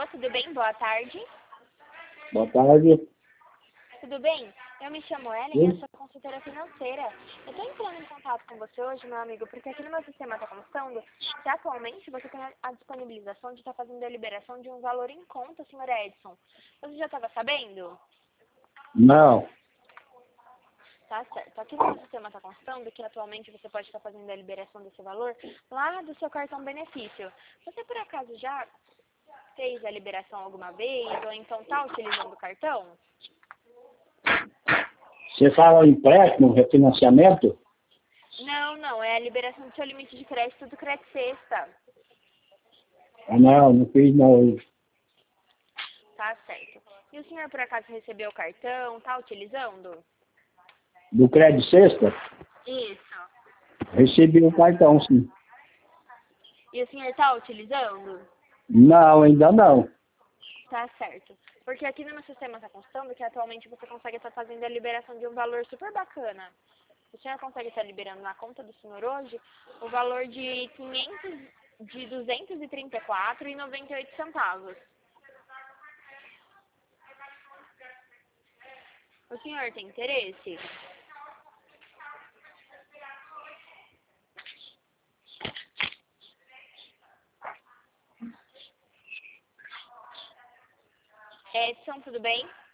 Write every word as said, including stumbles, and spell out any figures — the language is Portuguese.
Alô, tudo bem? Boa tarde. Boa tarde. Tudo bem? Eu me chamo Ellen Sim. e eu sou consultora financeira. Eu estou entrando em contato com você hoje, meu amigo, porque aqui no meu sistema está constando que atualmente você tem a disponibilização de estar fazendo a liberação de um valor em conta, senhor Edson. Você já estava sabendo? Não. Tá certo. Aqui no meu sistema está constando que atualmente você pode estar fazendo a liberação desse valor lá do seu cartão benefício. Você por acaso já fez a liberação alguma vez ou então está utilizando o cartão? Você fala em empréstimo, refinanciamento? Não, não. É a liberação do seu limite de crédito do Crédito Sexta. Ah, não, não fiz não. Tá certo. E o senhor por acaso recebeu o cartão? Tá utilizando? Do Crédito Sexta? Isso. Recebi o cartão, sim. E o senhor tá utilizando? Não, ainda não. Tá certo. Porque aqui no meu sistema está constando que atualmente você consegue estar fazendo a liberação de um valor super bacana. O senhor consegue estar liberando na conta do senhor hoje o valor de quinhentos, de duzentos e trinta e quatro reais e noventa e oito centavos. O senhor tem interesse? Edson, tudo bem?